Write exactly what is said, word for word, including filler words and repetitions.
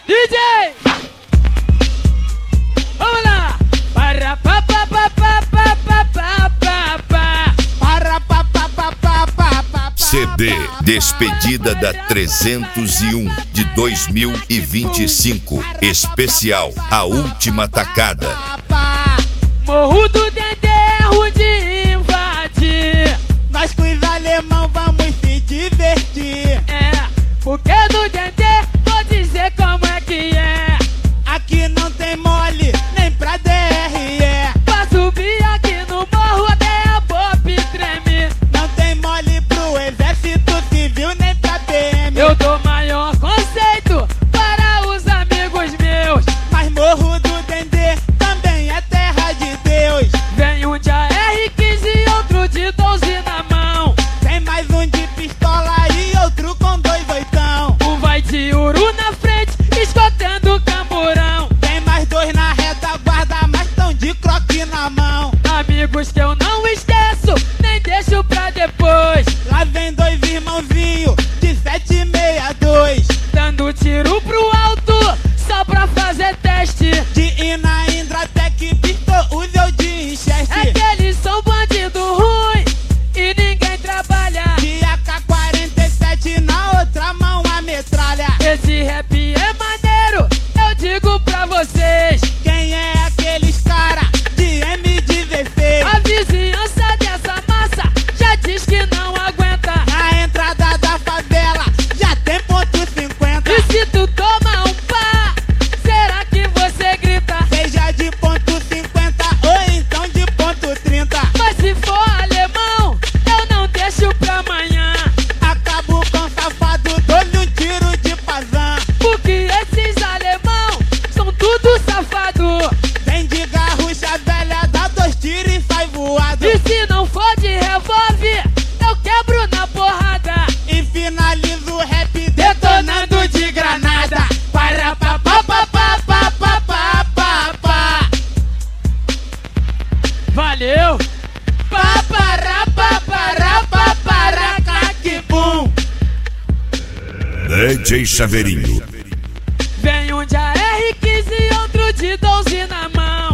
D J! Vamos lá! Para pa pa pa pa pa pa pa pa pa. Para pa pa pa pa pa pa. C D Despedida da trezentos e um de dois mil e vinte e cinco. Especial A Última Tacada. Morro do Dendê é ruim de invadir. Nós com os alemão vamos se divertir. É, porque no Dendê vou dizer como é que é. Aqui não tem mole, nem pra D R E. Pra subir aqui no morro até a pop treme. Não tem mole pro exército civil, nem pra P M. Eu dou maior conceito para os amigos meus. Mas Morro do Dendê também é terra de Deus. Vem um de A R quinze e outro de doze na mão. Tem mais um de pistola e outro com dois oitão. Um vai de uru na frente, escotando o camburão. Tem mais dois na retaguarda, mas tão de croque na mão. Amigos que eu não esqueço, nem deixo pra depois. Lá vem dois irmãozinhos de sete sessenta e dois, dando tiro pro alto, só pra fazer teste. de Ina Indratec, Pistol, Uzel de Winchester. É que eles são bandido ruim e ninguém trabalha. De A K quarenta e sete na outra mão a metralha. Esse rap é maneiro, eu digo pra vocês. Quem é aqueles cara de M dezesseis? A vizinhança dessa massa já diz que não aguenta. Na entrada da favela já tem ponto cinquenta. E se tu toma um pá, será que você grita? Seja de ponto cinquenta ou então de ponto trinta. Mas se for alemão, eu não deixo pra amanhã. Acabo com o safado, dou-lhe um tiro de pazã. Porque esses alemão são tudo safado. Vem de garrucha velha, dá dois tiros e sai voado. E se não for de revólver, eu quebro na porrada. E finalizo o rap detonando de granada. Para pa pa pa pa pa pa pa pa pa. Valeu! Pa para pa para pa para caque bum. D J Chaveirinho. Vem um de A R quinze e outro de doze na mão.